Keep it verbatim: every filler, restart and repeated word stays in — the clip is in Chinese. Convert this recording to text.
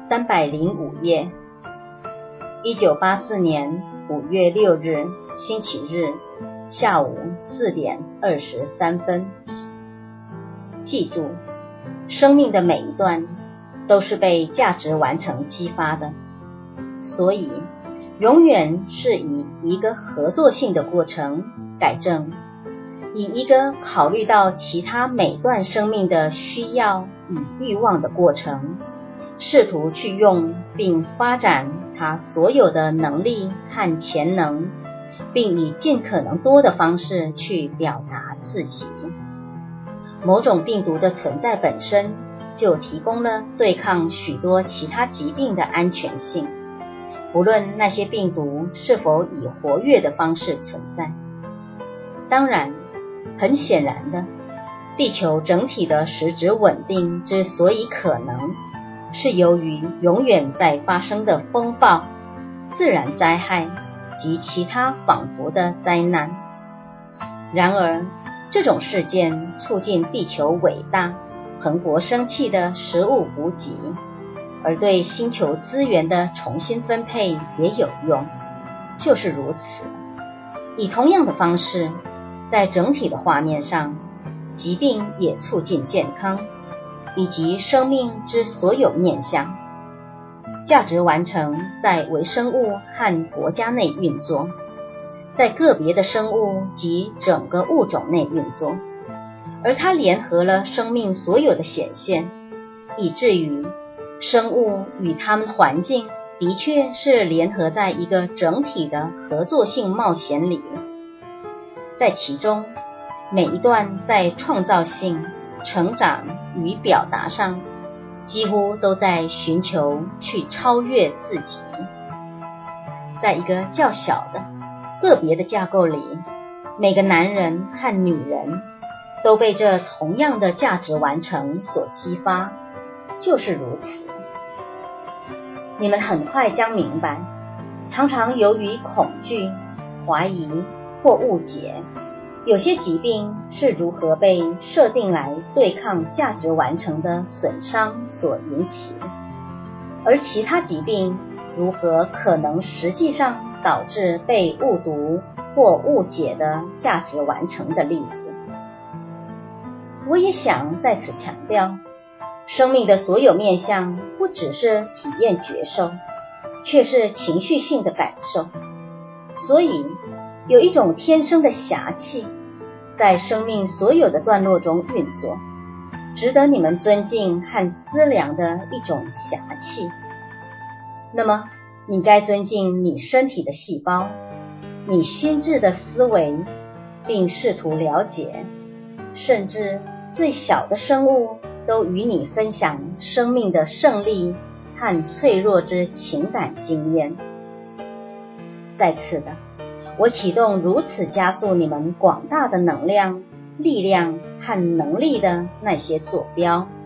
三百零五页。一九八四年五月六日，星期日，下午四点二十三分。记住，生命的每一段都是被价值完成激发的，所以永远是以一个合作性的过程改正，以一个考虑到其他每段生命的需要与欲望的过程，试图去用并发展它所有的能力和潜能，并以尽可能多的方式去表达自己。某种病毒的存在本身就提供了对抗许多其他疾病的安全性，不论那些病毒是否以活跃的方式存在。当然，很显然的，地球整体的实质稳定之所以可能，是由于永远在发生的风暴、自然灾害及其他仿佛的灾难。然而，这种事件促进地球伟大、蓬勃生气的食物补给，而对星球资源的重新分配也有用，就是如此。以同样的方式，在整体的画面上，疾病也促进健康，以及生命之所有面向。价值完成在微生物和国家内运作，在个别的生物及整个物种内运作，而它联合了生命所有的显现，以至于生物与它们环境的确是联合在一个整体的合作性冒险里。在其中，每一段在创造性、成长与表达上，几乎都在寻求去超越自己。在一个较小的、个别的架构里，每个男人和女人都被这同样的价值完成所激发，就是如此。你们很快将明白，常常由于恐惧、怀疑或误解，有些疾病是如何被设定来对抗价值完成的损伤所引起，而其他疾病如何可能实际上导致被误读或误解的价值完成的例子。我也想在此强调，生命的所有面向不只是体验觉受，却是情绪性的感受。所以有一种天生的侠气在生命所有的段落中运作，值得你们尊敬和思量的一种侠气。那么你该尊敬你身体的细胞，你心智的思维，并试图了解，甚至最小的生物都与你分享生命的胜利和脆弱之情感经验。再次的，我启动如此加速你们广大的能量、力量和能力的那些坐标。